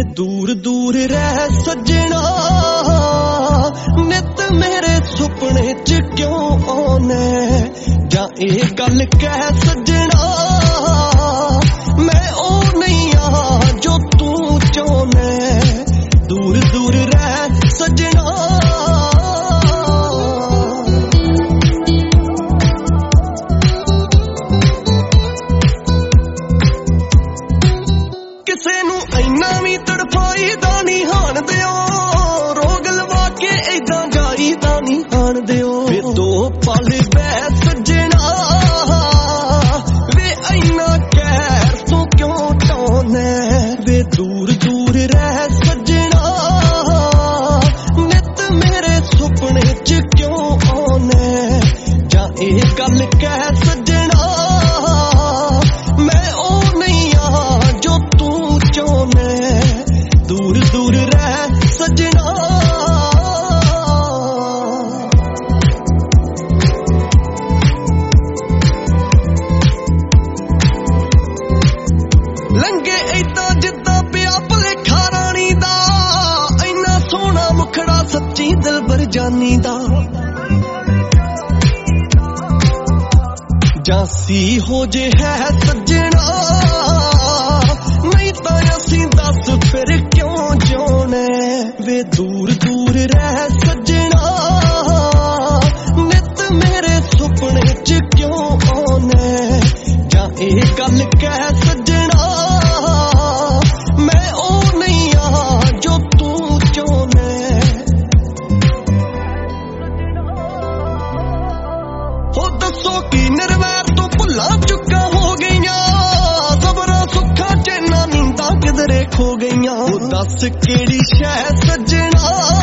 ਵੇ ਦੂਰ ਦੂਰ ਰਹਿ ਸੱਜਣਾ ਨਿਤ ਮੇਰੇ ਸੁਪਨੇ ਚ ਕਿਉਂ ਆਉਨੇ ਜਾਂ ਇਹ ਗੱਲ ਕਹਿ ਸੱਜਣਾ ਮੈਂ ਉਹ ਨਹੀਂ ਆ ਜੋ ਤੂੰ ਚਾਹੁੰਨੇ ਦੂਰ ਦੂਰ ਰਹਿ ਸੱਜਣਾ ਕਿਸੇ ਨੂੰ ਇੰਨਾ ਵੀ ਤੜਫਾਈਦਾ ਨਹੀਂ ਹਾਣ ਦਿਓ ਰੋਗ ਲਵਾ ਕੇ ਏਦਾਂ ਜਾਈਦਾ ਨਹੀਂ ਹਾਣ ਦਿਓ ਵੇ ਦੋ ਪਲ ਬਹਿ ਸੱਜਣਾ ਵੇ ਇੰਨਾ ਕਹਿਰ ਤੂੰ ਕਿਉਂ ਚਾਹੁੰਨੇ ਵੇ ਦੂਰ ਦੂਰ ਰਹਿ ਸੱਜਣਾ ਨਿਤ ਮੇਰੇ ਸੁਪਨੇ ਚ ਕਿਉਂ ਆਉਨੇ ਜਾਂ ਇਹ ਗੱਲ ਕਹਿ ਸੱਜਣਾ ਮੈਂ ਉਹ ਨਹੀਂ ਆ ਜੋ ਤੂੰ ਚਾਹੁੰਨੇ ਦੂਰ ਦੂਰ ਰਹਿ ਸੱਜਣਾ ਲੰਗੇ ਏਦਾਂ ਜਿੱਦਾਂ ਪਿਆ ਭੁਲੇਖਾ ਰਾਣੀ ਦਾ ਇੰਨਾ ਸੋਹਣਾ ਮੁਖੜਾ ਸੱਚੀ ਦਿਲਬਰ ਜਾਨੀ ਦਾ ਜਾਂਸੀ ਹੋ ਜੇ ਹੈ ਸੱਜਣਾ ਨਹੀਂ ਤਾਂ ਅਸੀਂ ਦੱਸ ਫਿਰ ਕਿਉਂ ਜਿਉਣੇ ਵੇ ਦੂਰ ਦੂਰ ਰਹਿ ਸੱਜਣਾ ਨਿਤ ਮੇਰੇ ਸੁਪਨੇ ਚ ਕਿਉਂ ਆਉਨੇ ਜਾਂ ਇਹ ਗੱਲ ਕਹਿ ਸੱਜਣਾ ਮੈਂ ਉਹ ਨਹੀਂ ਆ ਜੋ ਤੂੰ ਚਾਹੁੰਨੇ ਹੋ ਦੱਸੋ ਕੀ ਨਿਰਵੈਰ ਤੋਂ ਭੁੱਲਾਂ ਚੁੱਕਾਂ ਹੋ ਗਈਆਂ ਸਬਰਾਂ ਸੁੱਖਾਂ ਚੈਨਾਂ ਨੀਂਦਾਂ ਕਿਧਰੇ ਖੋ ਗਈਆਂ ਉਹ ਦੱਸ ਕਿਹੜੀ ਸ਼ੈ ਸੱਜਣਾ